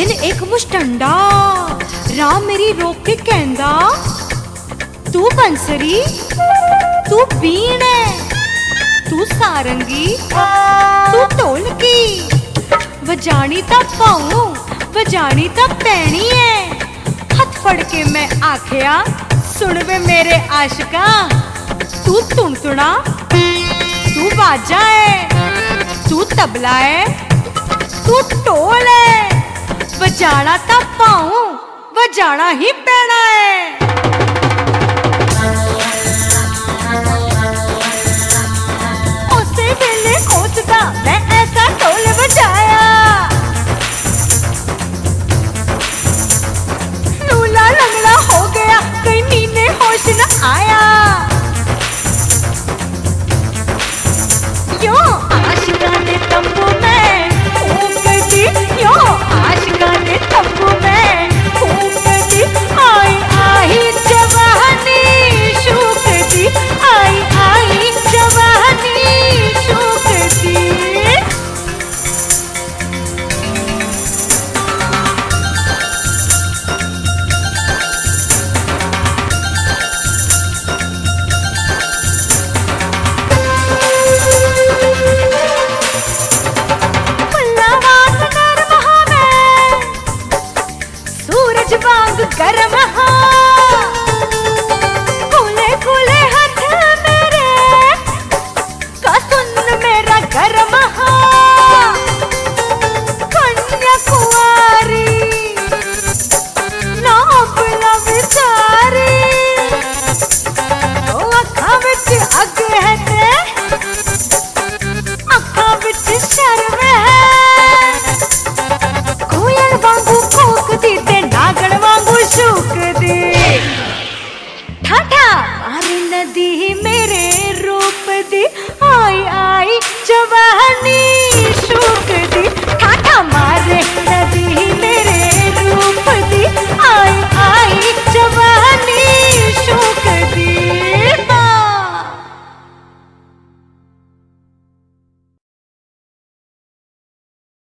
दिन एक मुस्टंडा राम मेरी रोक के कहंदा, तू बंसरी, तू बीण, तू सारंगी, तू ढोलकी, बजानी ता पाऊं बजानी ता पैनी है। हथ फड़ के मैं आखिया, सुन वे मेरे आशिका, तू तुणतुणा, तू बाजा है, तू तबला है, तू ढोल है, बजाना ता पाऊं बजाना ही पैना है।